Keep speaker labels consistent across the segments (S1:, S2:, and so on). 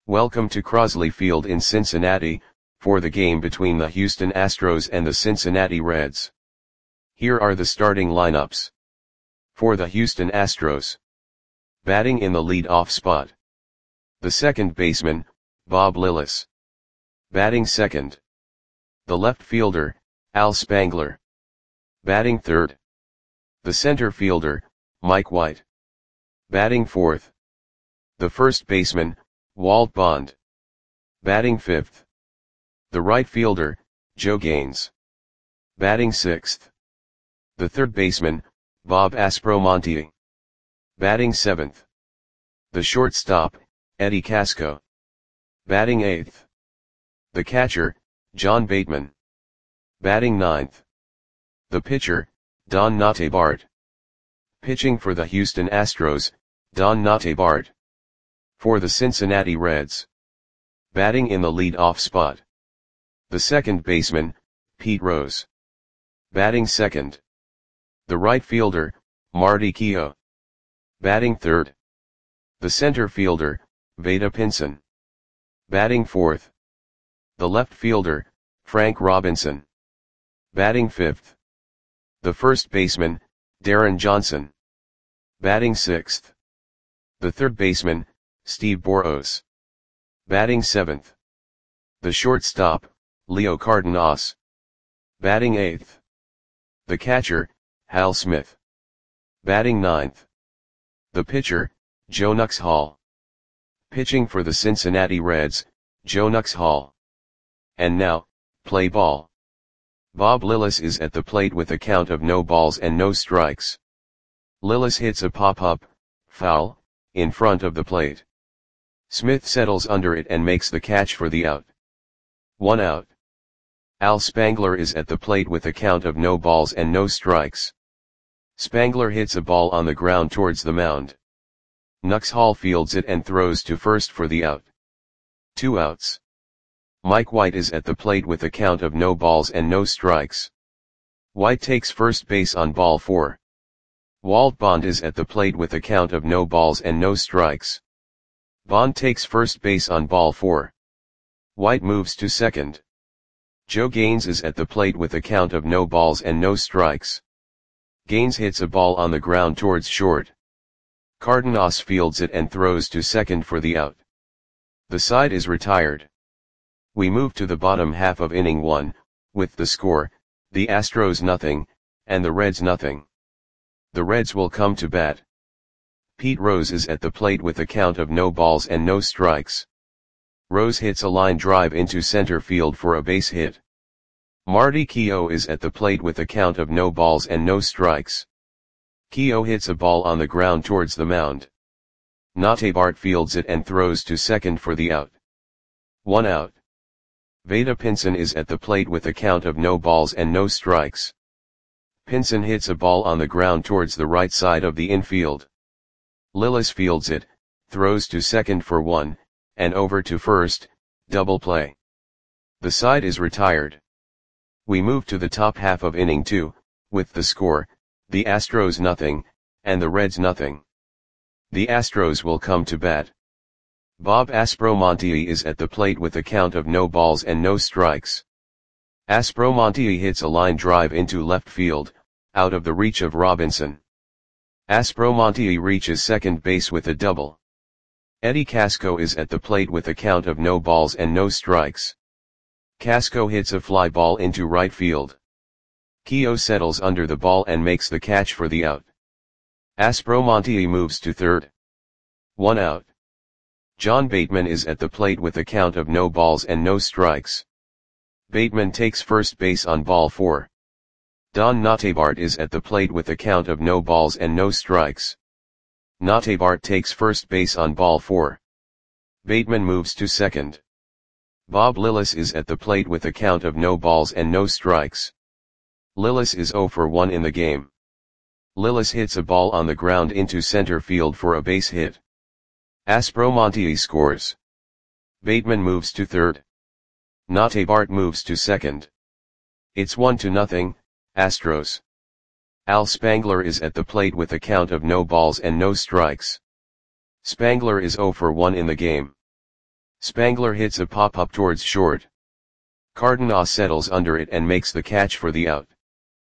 S1: Welcome to Crosley Field in Cincinnati, for the game between the Houston Astros and the Cincinnati Reds. Here are the starting lineups. For the Houston Astros. Batting in the lead-off spot. The second baseman, Bob Lillis. Batting second. The left fielder, Al Spangler. Batting third. The center fielder, Mike White. Batting fourth. The first baseman, Walt Bond. Batting fifth. The right fielder, Joe Gaines. Batting sixth. The third baseman, Bob Aspromonte. Batting seventh. The shortstop, Eddie Casco. Batting eighth. The catcher, John Bateman. Batting ninth. The pitcher, Don Notabart. Pitching for the Houston Astros, Don Notabart. For the Cincinnati Reds. Batting in the lead-off spot. The second baseman, Pete Rose. Batting second. The right fielder, Marty Keough. Batting third. The center fielder, Vada Pinson. Batting fourth. The left fielder, Frank Robinson. Batting fifth. The first baseman, Darren Johnson. Batting sixth. The third baseman, Steve Boros. Batting seventh. The shortstop, Leo Cardenas. Batting eighth. The catcher, Hal Smith. Batting ninth. The pitcher, Joe Nuxhall. Pitching for the Cincinnati Reds, Joe Nuxhall. And now, play ball. Bob Lillis is at the plate with a count of no balls and no strikes. Lillis hits a pop-up, foul, in front of the plate. Smith settles under it and makes the catch for the out. 1 out. Al Spangler is at the plate with a count of no balls and no strikes. Spangler hits a ball on the ground towards the mound. Nuxhall fields it and throws to first for the out. 2 outs. Mike White is at the plate with a count of no balls and no strikes. White takes first base on ball 4. Walt Bond is at the plate with a count of no balls and no strikes. Bond takes first base on ball 4. White moves to second. Joe Gaines is at the plate with a count of no balls and no strikes. Gaines hits a ball on the ground towards short. Cardenas fields it and throws to second for the out. The side is retired. We move to the bottom half of inning 1, with the score, the Astros nothing, and the Reds nothing. The Reds will come to bat. Pete Rose is at the plate with a count of no balls and no strikes. Rose hits a line drive into center field for a base hit. Marty Keough is at the plate with a count of no balls and no strikes. Keough hits a ball on the ground towards the mound. Notabart fields it and throws to second for the out. 1 out. Vada Pinson is at the plate with a count of no balls and no strikes. Pinson hits a ball on the ground towards the right side of the infield. Lillis fields it, throws to second for 1, and over to first, double play. The side is retired. We move to the top half of inning 2, with the score, the Astros nothing, and the Reds nothing. The Astros will come to bat. Bob Aspromonte is at the plate with a count of no balls and no strikes. Aspromonte hits a line drive into left field, out of the reach of Robinson. Aspromonte reaches second base with a double. Eddie Casco is at the plate with a count of no balls and no strikes. Casco hits a fly ball into right field. Keough settles under the ball and makes the catch for the out. Aspromonte moves to third. 1 out. John Bateman is at the plate with a count of no balls and no strikes. Bateman takes first base on ball 4. Don Notabart is at the plate with a count of no balls and no strikes. Notabart takes first base on ball 4. Bateman moves to second. Bob Lillis is at the plate with a count of no balls and no strikes. Lillis is 0 for 1 in the game. Lillis hits a ball on the ground into center field for a base hit. Aspromonte scores. Bateman moves to third. Notabart moves to second. It's 1-0, Astros. Al Spangler is at the plate with a count of no balls and no strikes. Spangler is 0 for 1 in the game. Spangler hits a pop-up towards short. Cardenas settles under it and makes the catch for the out.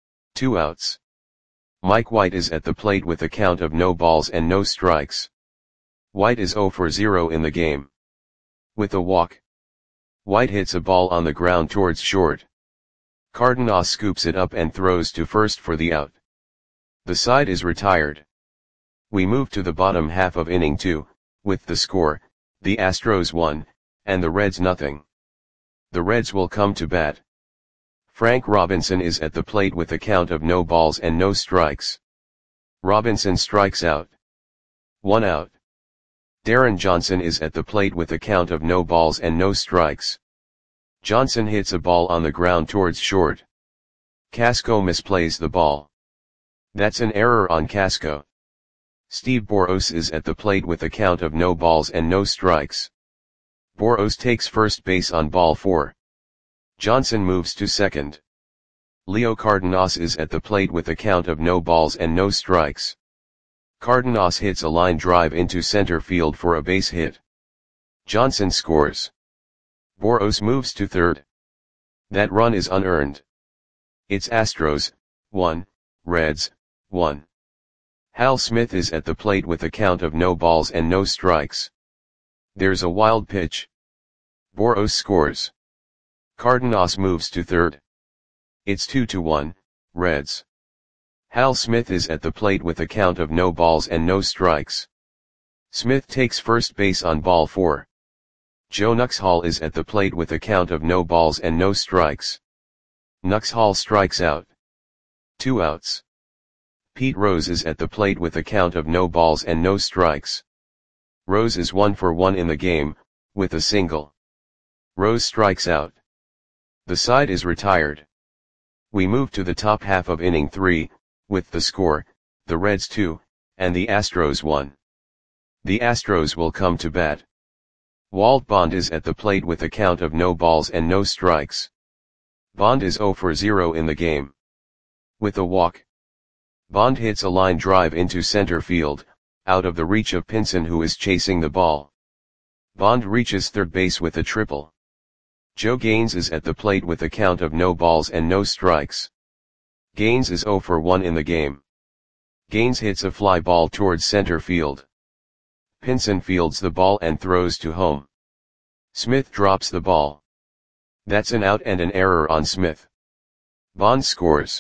S1: 2 outs. Mike White is at the plate with a count of no balls and no strikes. White is 0 for 0 in the game. With a walk, White hits a ball on the ground towards short. Cardenas scoops it up and throws to first for the out. The side is retired. We move to the bottom half of inning 2, with the score, the Astros 1, and the Reds nothing. The Reds will come to bat. Frank Robinson is at the plate with a count of no balls and no strikes. Robinson strikes out. 1 out. Darren Johnson is at the plate with a count of no balls and no strikes. Johnson hits a ball on the ground towards short. Casco misplays the ball. That's an error on Casco. Steve Boros is at the plate with a count of no balls and no strikes. Boros takes first base on ball 4. Johnson moves to second. Leo Cardenas is at the plate with a count of no balls and no strikes. Cardenas hits a line drive into center field for a base hit. Johnson scores. Boros moves to third. That run is unearned. It's Astros, 1, Reds, 1. Hal Smith is at the plate with a count of no balls and no strikes. There's a wild pitch. Boros scores. Cardenas moves to third. It's 2-1, Reds. Hal Smith is at the plate with a count of no balls and no strikes. Smith takes first base on ball 4. Joe Nuxhall is at the plate with a count of no balls and no strikes. Nuxhall strikes out. 2 outs. Pete Rose is at the plate with a count of no balls and no strikes. Rose is 1 for 1 in the game, with a single. Rose strikes out. The side is retired. We move to the top half of inning 3, with the score, the Reds 2, and the Astros 1. The Astros will come to bat. Walt Bond is at the plate with a count of no balls and no strikes. Bond is 0 for 0 in the game. With a walk, Bond hits a line drive into center field, out of the reach of Pinson who is chasing the ball. Bond reaches third base with a triple. Joe Gaines is at the plate with a count of no balls and no strikes. Gaines is 0 for 1 in the game. Gaines hits a fly ball towards center field. Pinson fields the ball and throws to home. Smith drops the ball. That's an out and an error on Smith. Bond scores.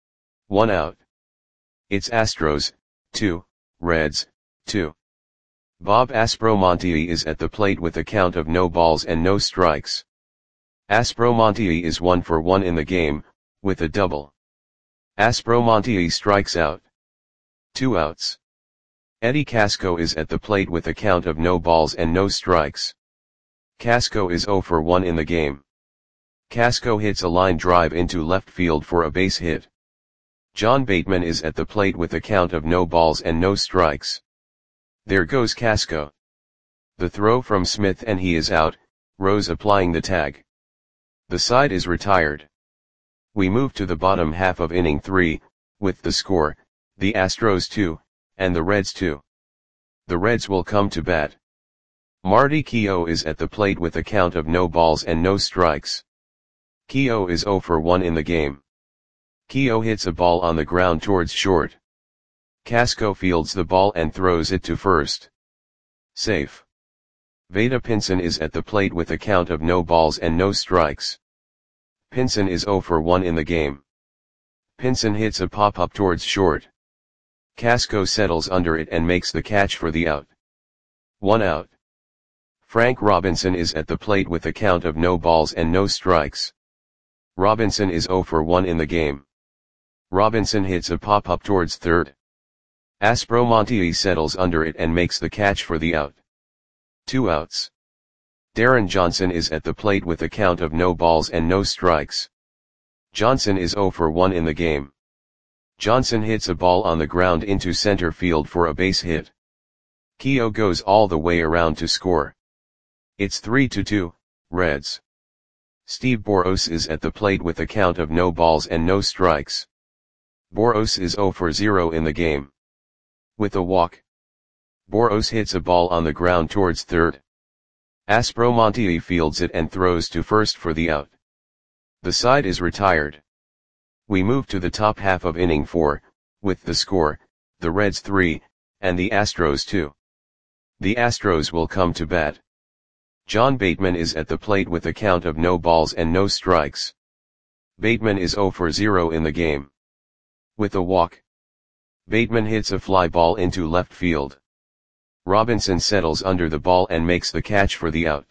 S1: 1 out. It's Astros, 2, Reds, 2. Bob Aspromonte is at the plate with a count of no balls and no strikes. Aspromonte is 1 for 1 in the game, with a double. Aspromonte strikes out. 2 outs. Eddie Casco is at the plate with a count of no balls and no strikes. Casco is 0 for 1 in the game. Casco hits a line drive into left field for a base hit. John Bateman is at the plate with a count of no balls and no strikes. There goes Casco. The throw from Smith and he is out, Rose applying the tag. The side is retired. We move to the bottom half of inning 3, with the score, the Astros 2, and the Reds 2. The Reds will come to bat. Marty Keough is at the plate with a count of no balls and no strikes. Keough is 0 for 1 in the game. Keough hits a ball on the ground towards short. Casco fields the ball and throws it to first. Safe. Vada Pinson is at the plate with a count of no balls and no strikes. Pinson is 0 for 1 in the game. Pinson hits a pop-up towards short. Casco settles under it and makes the catch for the out. 1 out. Frank Robinson is at the plate with a count of no balls and no strikes. Robinson is 0 for 1 in the game. Robinson hits a pop-up towards third. Aspromonte settles under it and makes the catch for the out. 2 outs. Darren Johnson is at the plate with a count of no balls and no strikes. Johnson is 0 for 1 in the game. Johnson hits a ball on the ground into center field for a base hit. Keough goes all the way around to score. It's 3-2, Reds. Steve Boros is at the plate with a count of no balls and no strikes. Boros is 0 for 0 in the game. With a walk, Boros hits a ball on the ground towards third. Aspromonte fields it and throws to first for the out. The side is retired. We move to the top half of inning 4, with the score, the Reds 3, and the Astros 2. The Astros will come to bat. John Bateman is at the plate with a count of no balls and no strikes. Bateman is 0 for 0 in the game. With a walk, Bateman hits a fly ball into left field. Robinson settles under the ball and makes the catch for the out.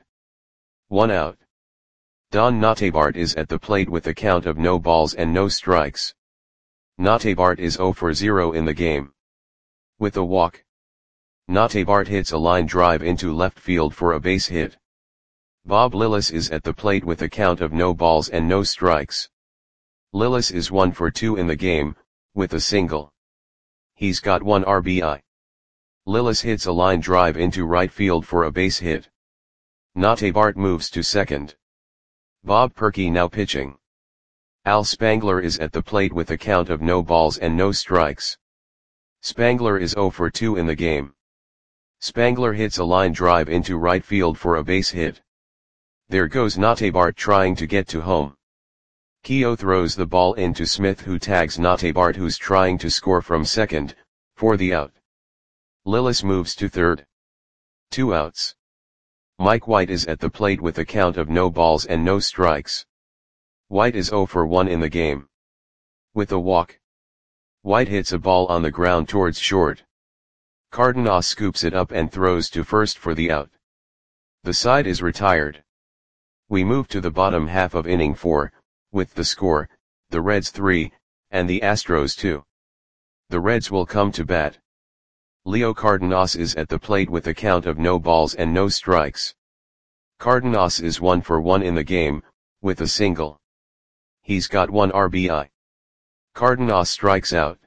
S1: 1 out. Don Notabart is at the plate with a count of no balls and no strikes. Notabart is 0 for 0 in the game. With a walk, Notabart hits a line drive into left field for a base hit. Bob Lillis is at the plate with a count of no balls and no strikes. Lillis is 1 for 2 in the game, with a single. He's got 1 RBI. Lillis hits a line drive into right field for a base hit. Notabart moves to second. Bob Perky now pitching. Al Spangler is at the plate with a count of no balls and no strikes. Spangler is 0 for 2 in the game. Spangler hits a line drive into right field for a base hit. There goes Notabart trying to get to home. Keogh throws the ball into Smith, who tags Notabart, who's trying to score from second, for the out. Lillis moves to third. 2 outs. Mike White is at the plate with a count of no balls and no strikes. White is 0 for 1 in the game. With a walk, White hits a ball on the ground towards short. Cardenas scoops it up and throws to first for the out. The side is retired. We move to the bottom half of inning 4, with the score, the Reds 3, and the Astros 2. The Reds will come to bat. Leo Cardenas is at the plate with a count of no balls and no strikes. Cardenas is 1 for 1 in the game, with a single. He's got 1 RBI. Cardenas strikes out.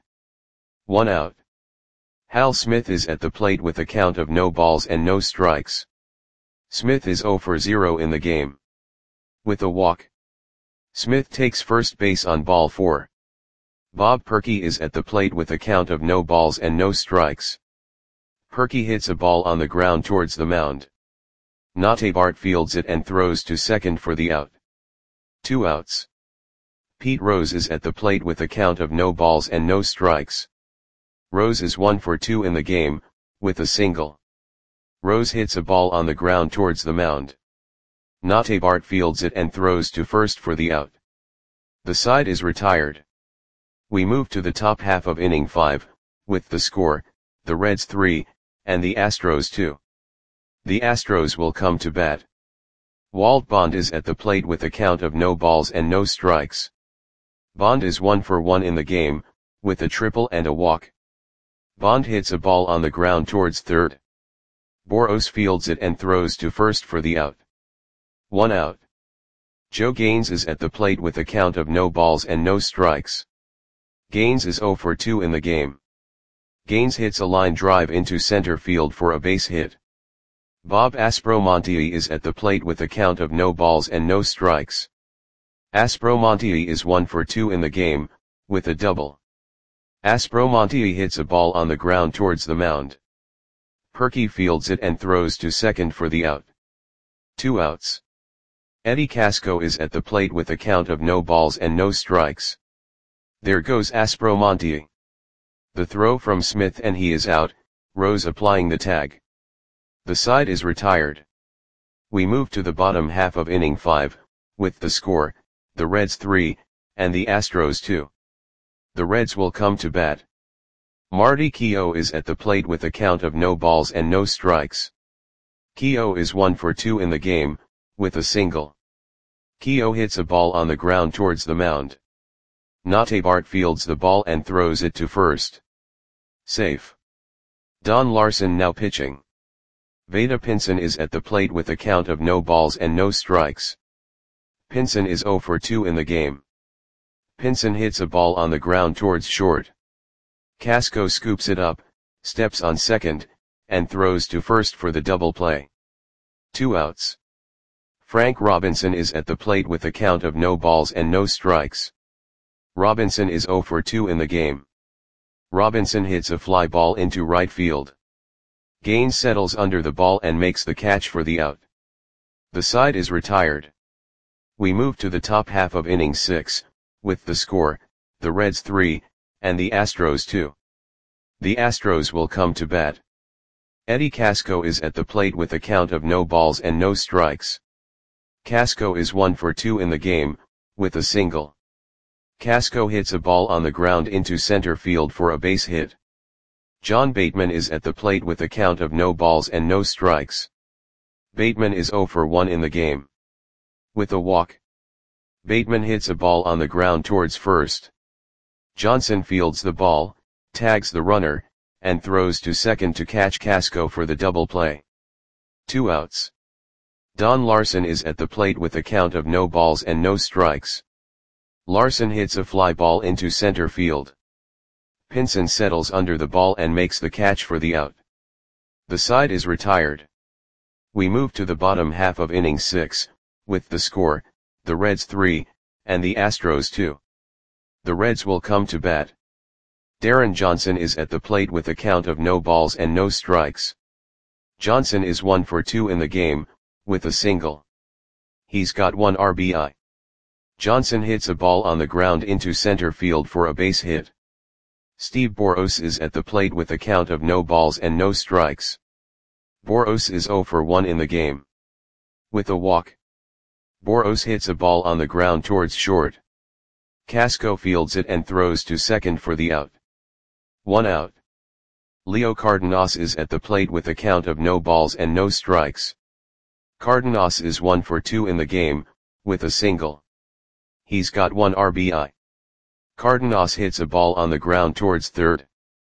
S1: 1 out. Hal Smith is at the plate with a count of no balls and no strikes. Smith is 0 for 0 in the game. With a walk, Smith takes first base on ball 4. Bob Perky is at the plate with a count of no balls and no strikes. Perky hits a ball on the ground towards the mound. Notabart fields it and throws to second for the out. 2 outs. Pete Rose is at the plate with a count of no balls and no strikes. Rose is 1 for 2 in the game, with a single. Rose hits a ball on the ground towards the mound. Notabart fields it and throws to first for the out. The side is retired. We move to the top half of inning 5, with the score, the Reds 3, and the Astros 2. The Astros will come to bat. Walt Bond is at the plate with a count of no balls and no strikes. Bond is 1 for 1 in the game, with a triple and a walk. Bond hits a ball on the ground towards third. Boros fields it and throws to first for the out. 1 out. Joe Gaines is at the plate with a count of no balls and no strikes. Gaines is 0 for 2 in the game. Gaines hits a line drive into center field for a base hit. Bob Aspromonte is at the plate with a count of no balls and no strikes. Aspromonte is 1 for 2 in the game, with a double. Aspromonte hits a ball on the ground towards the mound. Perky fields it and throws to second for the out. 2 outs. Eddie Casco is at the plate with a count of no balls and no strikes. There goes Aspromonte. The throw from Smith and he is out, Rose applying the tag. The side is retired. We move to the bottom half of inning 5, with the score, the Reds 3, and the Astros 2. The Reds will come to bat. Marty Keogh is at the plate with a count of no balls and no strikes. Keogh is 1 for 2 in the game, with a single. Keogh hits a ball on the ground towards the mound. Notabart fields the ball and throws it to first. Safe. Don Larson now pitching. Vada Pinson is at the plate with a count of no balls and no strikes. Pinson is 0 for 2 in the game. Pinson hits a ball on the ground towards short. Casco scoops it up, steps on second, and throws to first for the double play. 2 outs. Frank Robinson is at the plate with a count of no balls and no strikes. Robinson is 0 for 2 in the game. Robinson hits a fly ball into right field. Gaines settles under the ball and makes the catch for the out. The side is retired. We move to the top half of inning 6, with the score, the Reds 3, and the Astros 2. The Astros will come to bat. Eddie Casco is at the plate with a count of no balls and no strikes. Casco is 1 for 2 in the game, with a single. Casco hits a ball on the ground into center field for a base hit. John Bateman is at the plate with a count of no balls and no strikes. Bateman is 0 for 1 in the game. With a walk. Bateman hits a ball on the ground towards first. Johnson fields the ball, tags the runner, and throws to second to catch Casco for the double play. 2 outs. Don Larson is at the plate with a count of no balls and no strikes. Larson hits a fly ball into center field. Pinson settles under the ball and makes the catch for the out. The side is retired. We move to the bottom half of inning 6, with the score, the Reds 3, and the Astros 2. The Reds will come to bat. Darren Johnson is at the plate with a count of no balls and no strikes. Johnson is 1 for 2 in the game, with a single. He's got 1 RBI. Johnson hits a ball on the ground into center field for a base hit. Steve Boros is at the plate with a count of no balls and no strikes. Boros is 0 for 1 in the game. With a walk. Boros hits a ball on the ground towards short. Casco fields it and throws to second for the out. 1 out. Leo Cardenas is at the plate with a count of no balls and no strikes. Cardenas is 1 for 2 in the game, with a single. He's got 1 RBI. Cardenas hits a ball on the ground towards third.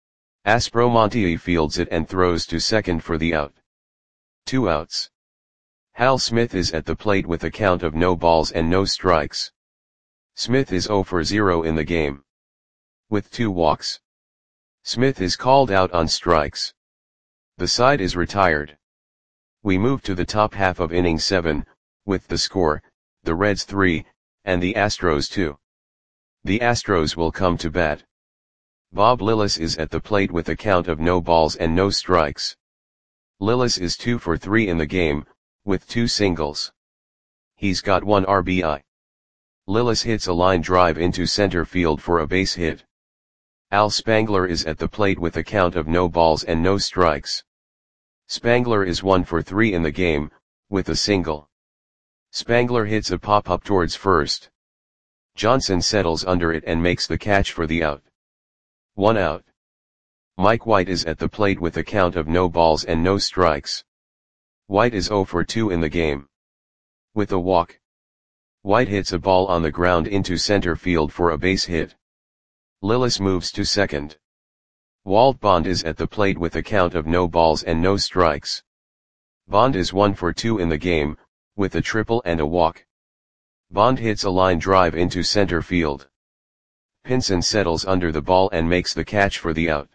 S1: Aspromonte fields it and throws to second for the out. 2 outs. Hal Smith is at the plate with a count of no balls and no strikes. Smith is 0 for 0 in the game. With 2 walks. Smith is called out on strikes. The side is retired. We move to the top half of inning 7, with the score, the Reds 3, and the Astros 2. The Astros will come to bat. Bob Lillis is at the plate with a count of no balls and no strikes. Lillis is 2 for 3 in the game, with 2 singles. He's got 1 RBI. Lillis hits a line drive into center field for a base hit. Al Spangler is at the plate with a count of no balls and no strikes. Spangler is 1 for 3 in the game, with a single. Spangler hits a pop-up towards first. Johnson settles under it and makes the catch for the out. 1 out. Mike White is at the plate with a count of no balls and no strikes. White is 0 for 2 in the game. With a walk. White hits a ball on the ground into center field for a base hit. Lillis moves to second. Walt Bond is at the plate with a count of no balls and no strikes. Bond is 1 for 2 in the game, with a triple and a walk. Bond hits a line drive into center field. Pinson settles under the ball and makes the catch for the out.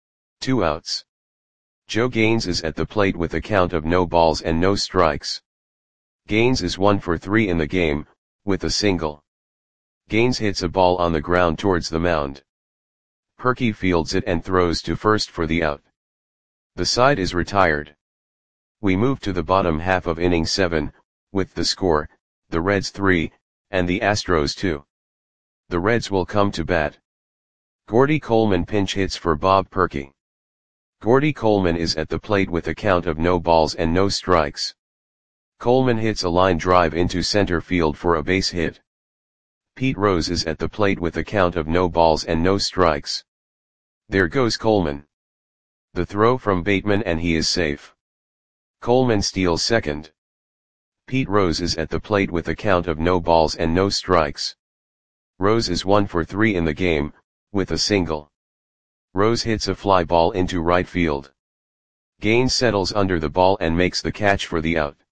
S1: 2 outs. Joe Gaines is at the plate with a count of no balls and no strikes. Gaines is 1 for 3 in the game, with a single. Gaines hits a ball on the ground towards the mound. Perky fields it and throws to first for the out. The side is retired. We move to the bottom half of inning 7, with the score, the Reds 3, and the Astros 2. The Reds will come to bat. Gordy Coleman pinch hits for Bob Perky. Gordy Coleman is at the plate with a count of no balls and no strikes. Coleman hits a line drive into center field for a base hit. Pete Rose is at the plate with a count of no balls and no strikes. There goes Coleman. The throw from Bateman and he is safe. Coleman steals second. Pete Rose is at the plate with a count of no balls and no strikes. Rose is 1 for 3 in the game, with a single. Rose hits a fly ball into right field. Gaines settles under the ball and makes the catch for the out.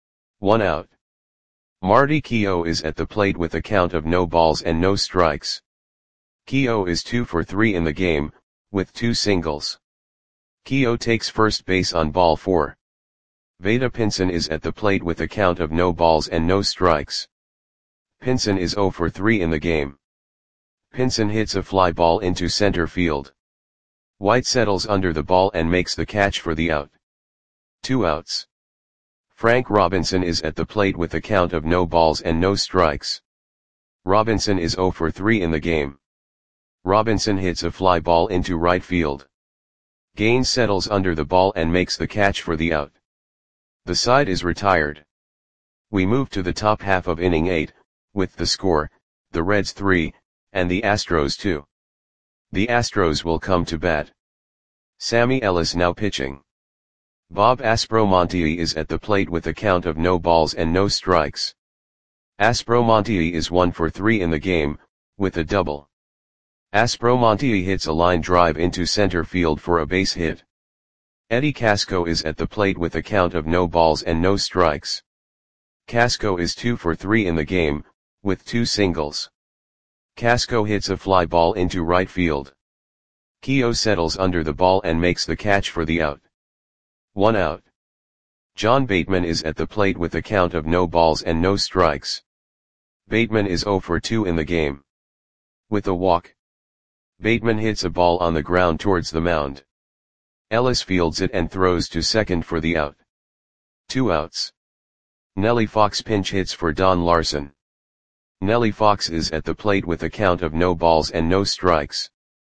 S1: 1 out. Marty Keough is at the plate with a count of no balls and no strikes. Keough is 2 for 3 in the game, with 2 singles. Keough takes first base on ball 4. Vada Pinson is at the plate with a count of no balls and no strikes. Pinson is 0 for 3 in the game. Pinson hits a fly ball into center field. White settles under the ball and makes the catch for the out. 2 outs. Frank Robinson is at the plate with a count of no balls and no strikes. Robinson is 0 for 3 in the game. Robinson hits a fly ball into right field. Gaines settles under the ball and makes the catch for the out. The side is retired. We move to the top half of inning 8, with the score, the Reds 3, and the Astros 2. The Astros will come to bat. Sammy Ellis now pitching. Bob Aspromonte is at the plate with a count of no balls and no strikes. Aspromonte is 1 for 3 in the game, with a double. Aspromonte hits a line drive into center field for a base hit. Eddie Casco is at the plate with a count of no balls and no strikes. Casco is 2 for 3 in the game, with 2 singles. Casco hits a fly ball into right field. Keough settles under the ball and makes the catch for the out. 1 out. John Bateman is at the plate with a count of no balls and no strikes. Bateman is 0 for 2 in the game. With a walk. Bateman hits a ball on the ground towards the mound. Ellis fields it and throws to second for the out. 2 outs. Nellie Fox pinch hits for Don Larson. Nellie Fox is at the plate with a count of no balls and no strikes.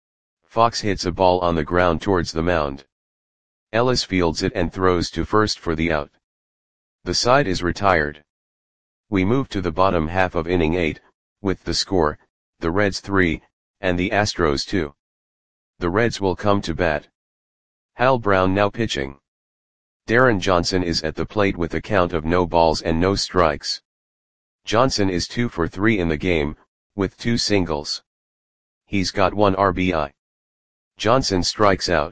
S1: Fox hits a ball on the ground towards the mound. Ellis fields it and throws to first for the out. The side is retired. We move to the bottom half of inning 8, with the score, the Reds 3, and the Astros 2. The Reds will come to bat. Hal Brown now pitching. Darren Johnson is at the plate with a count of no balls and no strikes. Johnson is 2 for 3 in the game, with 2 singles. He's got 1 RBI. Johnson strikes out.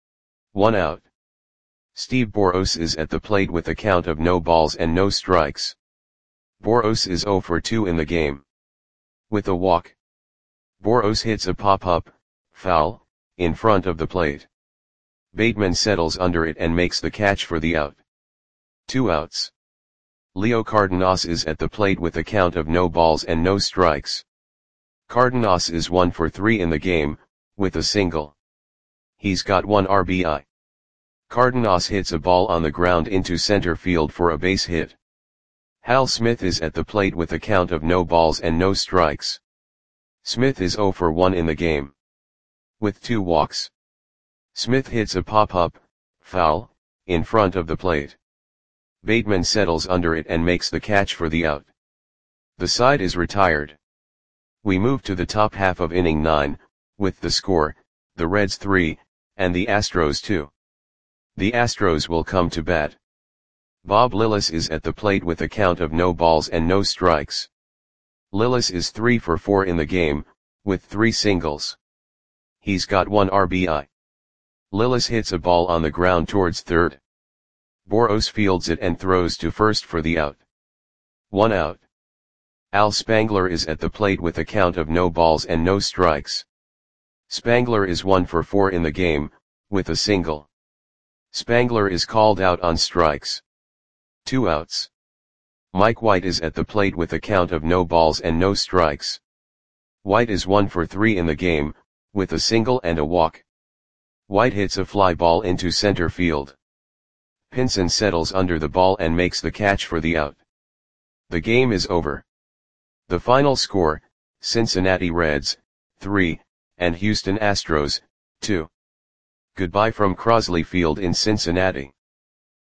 S1: 1 out. Steve Boros is at the plate with a count of no balls and no strikes. Boros is 0 for 2 in the game. With a walk. Boros hits a pop-up, foul, in front of the plate. Bateman settles under it and makes the catch for the out. 2 outs. Leo Cardenas is at the plate with a count of no balls and no strikes. Cardenas is 1 for 3 in the game, with a single. He's got 1 RBI. Cardenas hits a ball on the ground into center field for a base hit. Hal Smith is at the plate with a count of no balls and no strikes. Smith is 0 for 1 in the game. With 2 walks. Smith hits a pop-up, foul, in front of the plate. Bateman settles under it and makes the catch for the out. The side is retired. We move to the top half of inning 9, with the score, the Reds 3, and the Astros 2. The Astros will come to bat. Bob Lillis is at the plate with a count of no balls and no strikes. Lillis is 3 for 4 in the game, with 3 singles. He's got 1 RBI. Lillis hits a ball on the ground towards third. Boros fields it and throws to first for the out. 1 out. Al Spangler is at the plate with a count of no balls and no strikes. Spangler is 1 for 4 in the game, with a single. Spangler is called out on strikes. 2 outs. Mike White is at the plate with a count of no balls and no strikes. White is 1 for 3 in the game, with a single and a walk. White hits a fly ball into center field. Pinson settles under the ball and makes the catch for the out. The game is over. The final score, Cincinnati Reds, 3, and Houston Astros, 2. Goodbye from Crosley Field in Cincinnati.